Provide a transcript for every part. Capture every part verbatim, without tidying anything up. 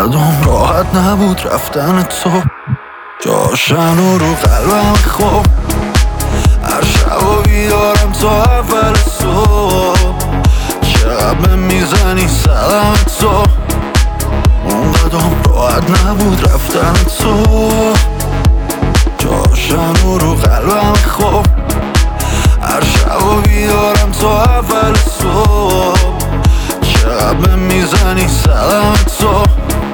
اونقدرم راحت نبود رفتن تو، جاشن و رو قلبم خوب. هر شب و بیدارم تا اول صبح، چقدر میزنی سلام تو. اونقدرم راحت نبود رفتن تو، جاشن و رو قلبم خوب. هر شب و بیدارم تا اول صبح، چقدر میزنی سلام تو.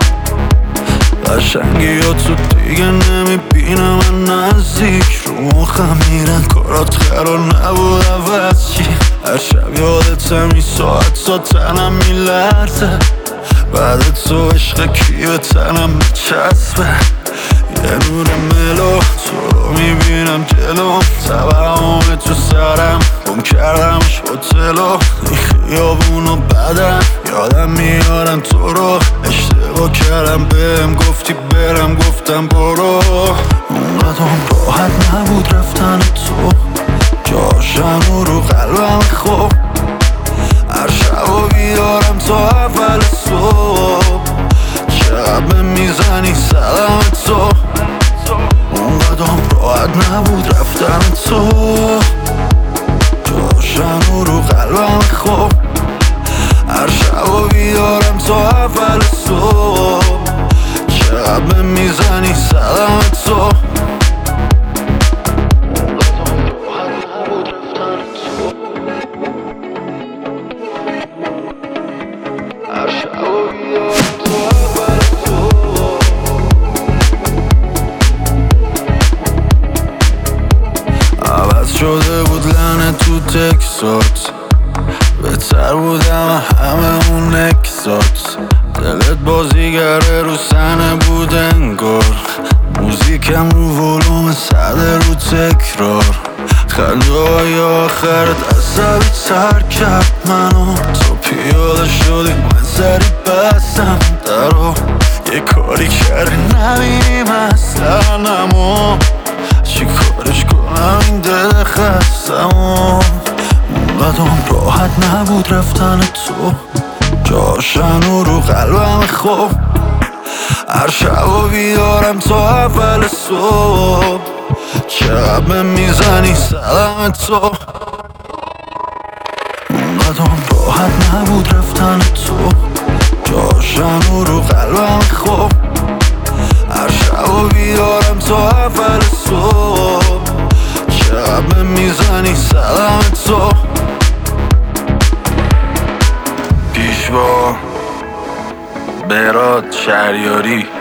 قشنگی ها تو دیگه نمیبینم من نزدیک، رو مخم میرن کارات قرار نبود عوض چی. هر شب یادتم این ساعت تا تنم میلرزه، بعد تو عشق کی به تنم میچسبه. یه نور ملو تو رو میبینم جلوم، توهم تو سرم گم کردمش هتلو. این خیابون و بدن یادم میارن تو رو، اشتباه کردم بهم گفتی برم گفتم برو. اونقدرم راحت نبود رفتن تو، جاشن و رو قلبم خوب. هر شب و بیدارم تا اول صبح، چقدر میزنی سلام تو. اونقدرم راحت نبود رفتن تو، جاشن و رو قلبم خوب. هر شب و بیدارم تا اول صبح، چقدر میزنی سلام تو. عوض شده بود لعنه تو تکسات، بهتر بودم همه اون نکسات. دلت بازیگره رو صحنه بود انگار، موزیکم رو ولوم صده رو تکرار. خنده های آخرت عصبی تر کرد منو، تو پیاده شدی من سری بستم درو. یه کاری کردی نبینیم اصلا نمو، چی کارش کنم این دل خستمو. اونقدرم راحت نبود رفتن تو، جاشن و رو قلبم خوب. هر شب و بیدارم تا اول صبح، چقدر میزنی سلام تو. اونقدرم راحت نبود رفتن تو، جاشن و رو قلبم خوب. هر شب و بیدارم تا اول صبح، چقدر میزنی سلام تو. پیشوا برات شهریاری.